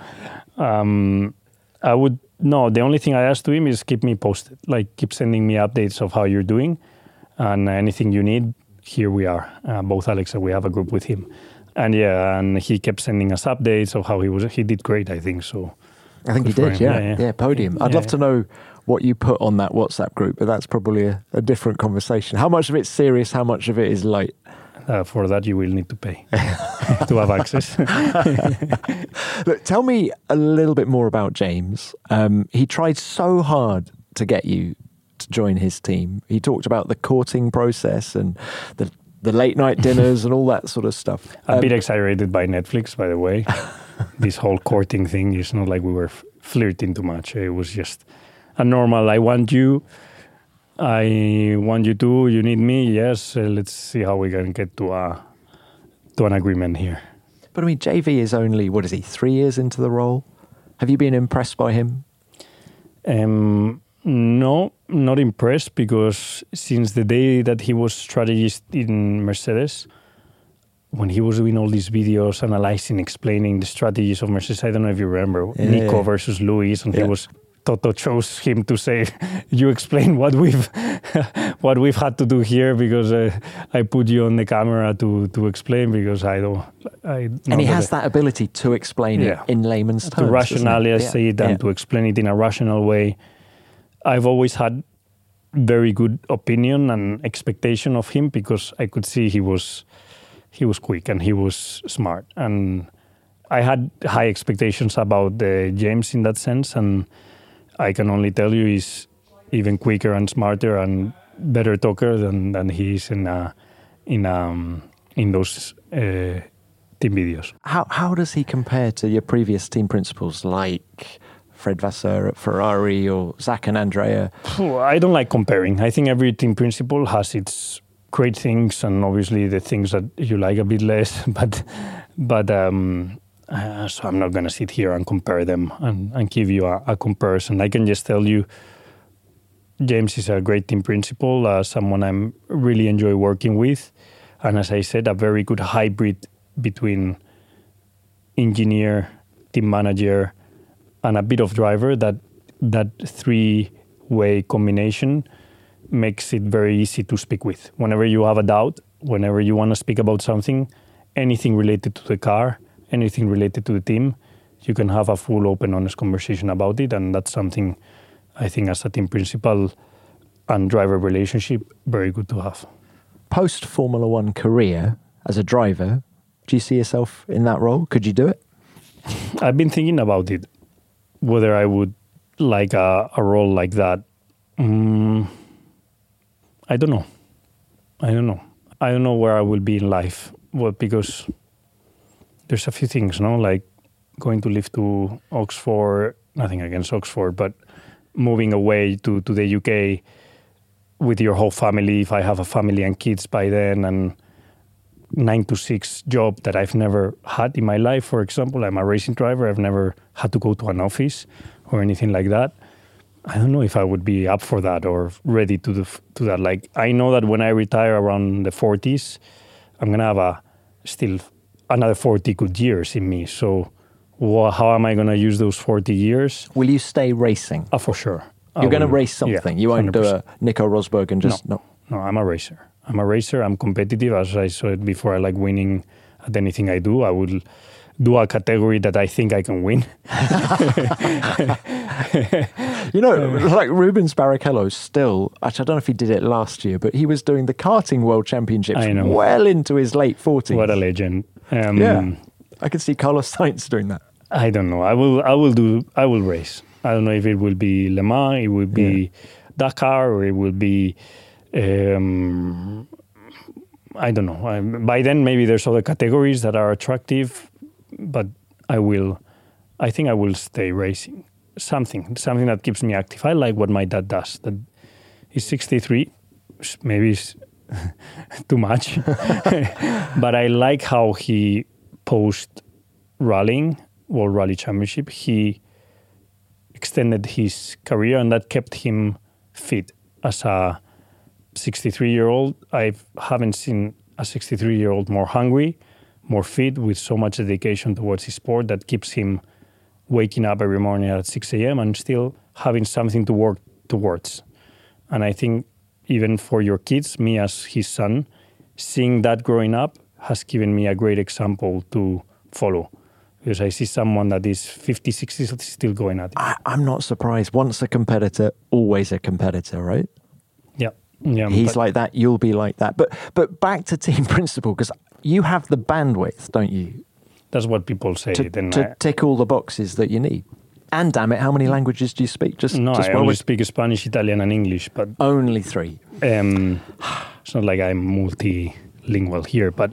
um, I would no. The only thing I asked to him is keep me posted. Like, keep sending me updates of how you're doing, and anything you need. Here we are. Uh, both Alex and we have a group with him, and yeah, and he kept sending us updates of how he was. He did great, I think. So I think he did. Yeah. yeah, yeah, podium. I'd yeah. love to know what you put on that WhatsApp group, but that's probably a, a different conversation. How much of it's serious? How much of it is light? Uh, for that, you will need to pay to have access. Look, tell me a little bit more about James. Um, he tried so hard to get you to join his team. He talked about the courting process and the the late night dinners and all that sort of stuff. A um, bit exaggerated by Netflix, by the way. This whole courting thing is not like we were f- flirting too much. It was just a normal, I want you, I want you to, you need me, yes, uh, let's see how we can get to a to an agreement here. But I mean, J V is only, what is he, three years into the role? Have you been impressed by him? Um, No, not impressed, because since the day that he was strategist in Mercedes, when he was doing all these videos analyzing, explaining the strategies of Mercedes, I don't know if you remember, Yeah, Nico yeah. versus Lewis, and Yeah. he was Toto chose him to say, "You explain what we've what we've had to do here, because uh, I put you on the camera to to explain, because I don't." I And he has that ability to explain Yeah. it in layman's to terms. doesn't he? rationalize Yeah. it and Yeah. to explain it in a rational way. I've always had very good opinion and expectation of him, because I could see he was he was quick and he was smart, and I had high expectations about uh, James in that sense, and I can only tell you he's even quicker and smarter and better talker than, than he is in uh, in um, in those uh, team videos. How how does he compare to your previous team principals like Fred Vasseur at Ferrari or Zach and Andrea? Phew, I don't like comparing. I think every team principal has its great things and obviously the things that you like a bit less. But but um, uh, so I'm not going to sit here and compare them and, and give you a, a comparison. I can just tell you, James is a great team principal, uh, someone I'm really enjoy working with, and as I said, a very good hybrid between engineer, team manager, and a bit of driver. That that three-way combination makes it very easy to speak with. Whenever you have a doubt, whenever you want to speak about something, anything related to the car, anything related to the team, you can have a full, open, honest conversation about it, and that's something I think as a team principal and driver relationship, very good to have. Post Formula One career as a driver, do you see yourself in that role? Could you do it? I've been thinking about it, whether I would like a, a role like that. Mm, I don't know. I don't know. I don't know where I will be in life. Well, because there's a few things, no? Like going to live to Oxford, nothing against Oxford, but moving away to, to the U K with your whole family, if I have a family and kids by then, and nine to six job that I've never had in my life. For example, I'm a racing driver. I've never had to go to an office or anything like that. I don't know if I would be up for that or ready to do, to that. Like, I know that when I retire around the forties, I'm going to have a still another forty good years in me. So wh- how am I going to use those forty years? Will you stay racing? Uh, for sure. I You're going to will- race something. yeah, you won't one hundred percent. do a Nico Rosberg and just No. no. No, I'm a racer. I'm a racer. I'm competitive. As I said before, I like winning at anything I do. I will do a category that I think I can win. You know, like Rubens Barrichello still, actually, I don't know if he did it last year, but he was doing the karting world championships I know. well into his late forties. What a legend. Um, Yeah. I could see Carlos Sainz doing that. I don't know. I will. I will do. I will race. I don't know if it will be Le Mans, it will be Yeah. Dakar, or it will be. Um, I don't know. I, by then, maybe there's other categories that are attractive, but I will. I think I will stay racing. Something, something that keeps me active. I like what my dad does. That he's sixty-three, maybe it's too much, but I like how he post rallying, World Rally Championship, he extended his career, and that kept him fit. As a sixty-three-year-old, I haven't seen a sixty-three-year-old more hungry, more fit, with so much dedication towards his sport that keeps him waking up every morning at six a.m. and still having something to work towards. And I think even for your kids, me as his son, seeing that growing up has given me a great example to follow. Because I see someone that is fifty, sixty, still going at it. I, I'm not surprised. Once a competitor, always a competitor, right? Yeah. yeah He's but like that, you'll be like that. But but back to team principal, because you have the bandwidth, don't you, that's what people say. to, Then to I, tick all the boxes that you need. And damn it, how many languages do you speak? Just, no, just I while only we're- speak Spanish, Italian, and English, but Only three. Um, it's not like I'm multilingual here, but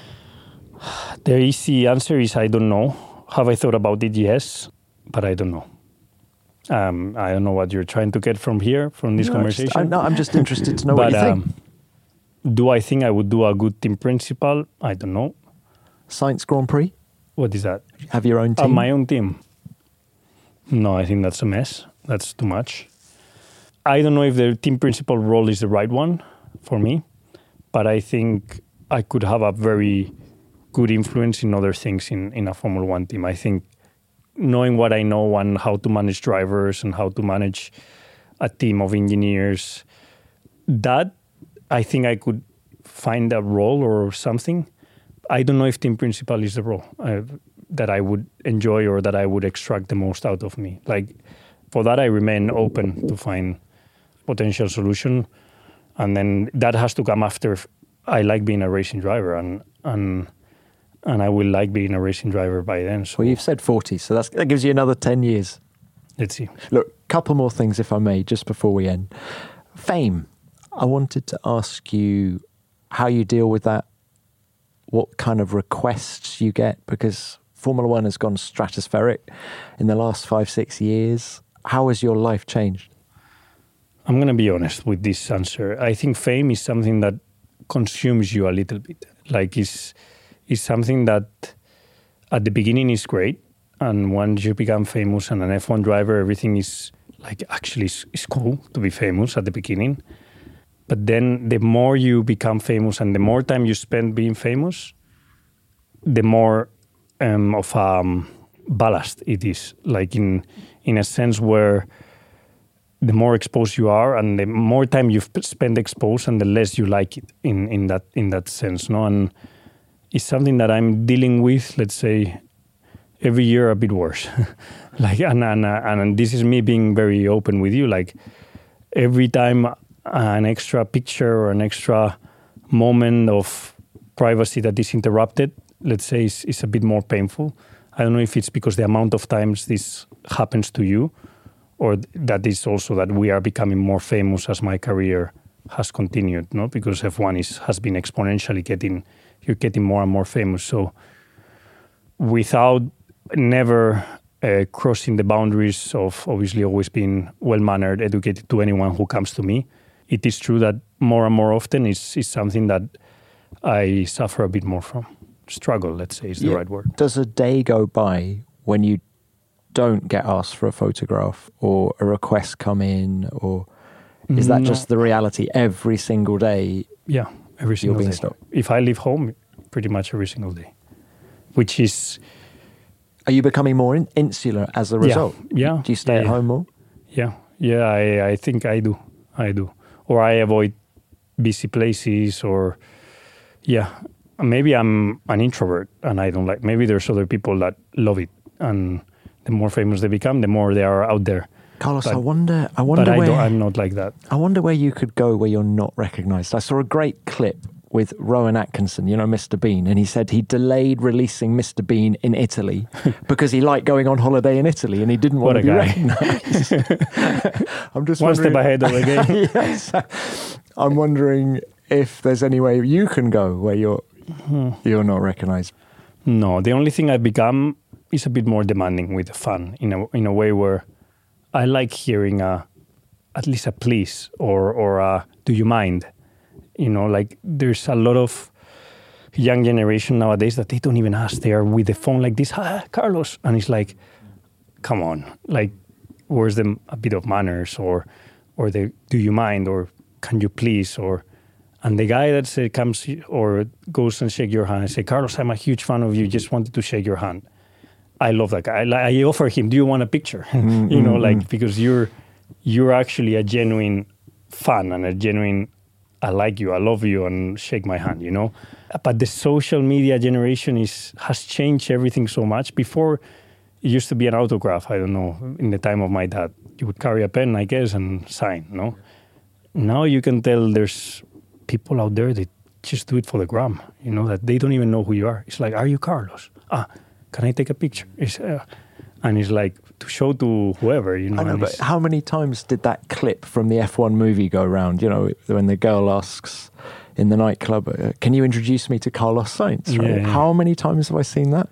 the easy answer is I don't know. Have I thought about it? Yes, but I don't know. Um, I don't know what you're trying to get from here, from this No, conversation. Just, I'm, no, I'm just interested to know but what you think. um, do I think I would do a good team principal? I don't know. Science Grand Prix? What is that? Have your own team? Uh, my own team? No, I think that's a mess. That's too much. I don't know if the team principal role is the right one for me, but I think I could have a very good influence in other things in, in a Formula One team. I think knowing what I know and how to manage drivers and how to manage a team of engineers, that I think I could find a role or something. I don't know if team principal is the role uh, that I would enjoy or that I would extract the most out of me. Like for that, I remain open to find potential solution. And then that has to come after I like being a racing driver and and and I will like being a racing driver by then. So well, you've said forty, so that's, that gives you another ten years. Let's see. Look, couple more things, if I may, just before we end. Fame. I wanted to ask you how you deal with that, what kind of requests you get, because Formula One has gone stratospheric in the last five, six years. How has your life changed? I'm going to be honest with this answer. I think fame is something that consumes you a little bit. Like it's, it's something that at the beginning is great. And once you become famous and an F one driver, everything is like actually it's, it's cool to be famous at the beginning. But then the more you become famous and the more time you spend being famous, the more um, of a um, ballast it is. Like in in a sense where the more exposed you are and the more time you've spent exposed and the less you like it in, in that in that sense. No, and it's something that I'm dealing with, let's say, every year a bit worse. like and, and and this is me being very open with you. Like every time an extra picture or an extra moment of privacy that is interrupted, let's say, is, is a bit more painful. I don't know if it's because the amount of times this happens to you, or that is also that we are becoming more famous as my career has continued, no? Because F one is has been exponentially getting, you're getting more and more famous. So without never uh, crossing the boundaries of obviously always being well-mannered, educated to anyone who comes to me, it is true that more and more often is is something that I suffer a bit more from. Struggle, let's say, is the Yeah. right word. Does a day go by when you don't get asked for a photograph or a request come in, or is that No. just the reality every single day? Yeah, every single being day. stopped. If I leave home, pretty much every single day, which is Are you becoming more in- insular as a result? yeah. Do you stay Yeah, at yeah. home more? yeah, yeah. I I think I do, I do, or I avoid busy places, or yeah. Maybe I'm an introvert and I don't like. Maybe there's other people that love it, and the more famous they become, the more they are out there. Carlos, But- I wonder. I But wonder I where. don't, I'm not like that. I wonder where you could go where you're not recognised. I saw a great clip with Rowan Atkinson, you know, Mister Bean, and he said he delayed releasing Mister Bean in Italy because he liked going on holiday in Italy and he didn't want What to a be guy. recognised. I'm just One step wondering- ahead of the game. yes, I'm wondering if there's any way you can go where you're you're not recognised. No, the only thing I've become is a bit more demanding with the fun in a in a way where I like hearing a at least a please or or a do you mind, you know, like there's a lot of young generation nowadays that they don't even ask. They are with the phone like this, hi, Carlos, and it's like, come on, like where's the a bit of manners or or the do you mind or can you please or. And the guy that say, comes or goes and shake your hand and say, Carlos, I'm a huge fan of you. Just wanted to shake your hand. I love that guy. I, I offer him, do you want a picture? Mm-hmm. you know, like, because you're you're actually a genuine fan and a genuine, I like you, I love you, and shake my hand, you know? But the social media generation is has changed everything so much. Before, it used to be an autograph, I don't know, in the time of my dad. You would carry a pen, I guess, and sign, no? Now you can tell there's people out there that just do it for the gram, you know, that they don't even know who you are. It's like, are you Carlos? Ah, can I take a picture? It's, uh, and it's like to show to whoever, you know. I know, and but it's- how many times did that clip from the F one movie go around? You know, when the girl asks in the nightclub, uh, can you introduce me to Carlos Sainz? Right? Yeah, yeah. How many times have I seen that?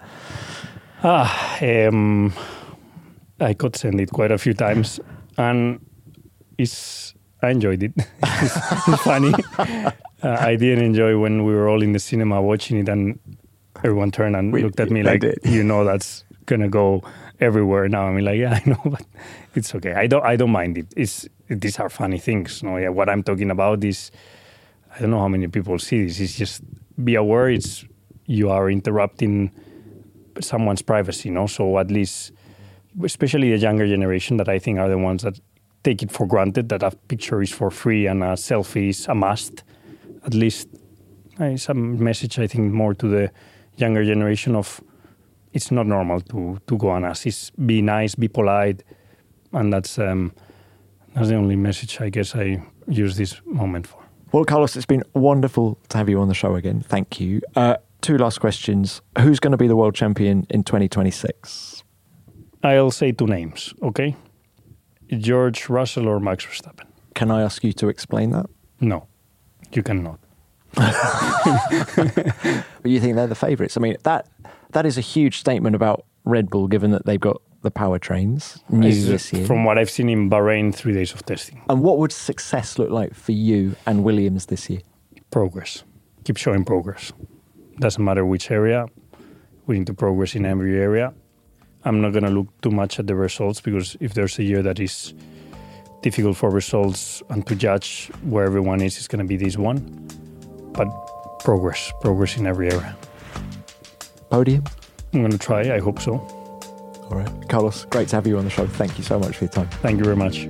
Ah, um, I got sent it quite a few times, and it's I enjoyed it. it's, it's funny. Uh, I didn't enjoy when we were all in the cinema watching it, and everyone turned and We- looked at me they like, did. you know, that's gonna go everywhere now. I mean, like, yeah, I know, but it's okay. I don't I don't mind it. It's these are funny things. No, yeah. What I'm talking about is, I don't know how many people see this. It's just be aware. It's you are interrupting someone's privacy. No, so at least, especially the younger generation, that I think are the ones that take it for granted that a picture is for free and a selfie is a must. At least, it's a message I think more to the younger generation of it's not normal to to go on us. It's be nice, be polite, and that's um, that's the only message I guess I use this moment for. Well, Carlos, it's been wonderful to have you on the show again. Thank you. Uh, two last questions. Who's going to be the world champion in twenty twenty-six? I'll say two names, okay? George Russell or Max Verstappen. Can I ask you to explain that? No, you cannot. But you think they're the favourites? I mean, that that is a huge statement about Red Bull, given that they've got the powertrains new It's, this year. From what I've seen in Bahrain, three days of testing. And what would success look like for you and Williams this year? Progress. Keep showing progress. Doesn't matter which area. We need to progress in every area. I'm not going to look too much at the results, because if there's a year that is difficult for results and to judge where everyone is, it's going to be this one. But progress, progress in every area. Podium? I'm going to try. I hope so. All right. Carlos, great to have you on the show. Thank you so much for your time. Thank you very much.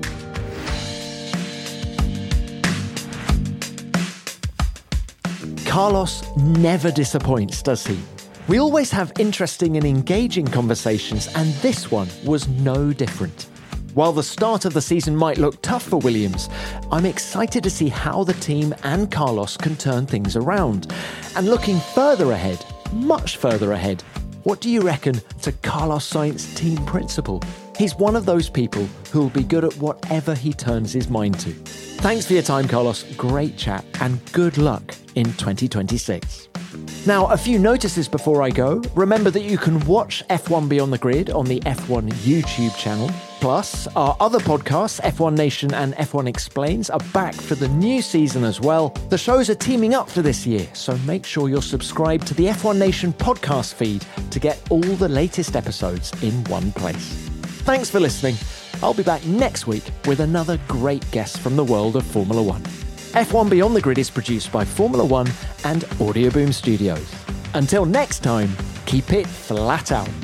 Carlos never disappoints, does he? We always have interesting and engaging conversations, and this one was no different. While the start of the season might look tough for Williams, I'm excited to see how the team and Carlos can turn things around. And looking further ahead, much further ahead, what do you reckon to Carlos Sainz, team principal? He's one of those people who'll be good at whatever he turns his mind to. Thanks for your time, Carlos. Great chat, and good luck in twenty twenty-six. Now, a few notices before I go. Remember that you can watch F one Beyond the Grid on the F one YouTube channel. Plus, our other podcasts, F one Nation and F one Explains, are back for the new season as well. The shows are teaming up for this year, so make sure you're subscribed to the F one Nation podcast feed to get all the latest episodes in one place. Thanks for listening. I'll be back next week with another great guest from the world of Formula One. F one Beyond the Grid is produced by Formula One and Audioboom Studios. Until next time, keep it flat out.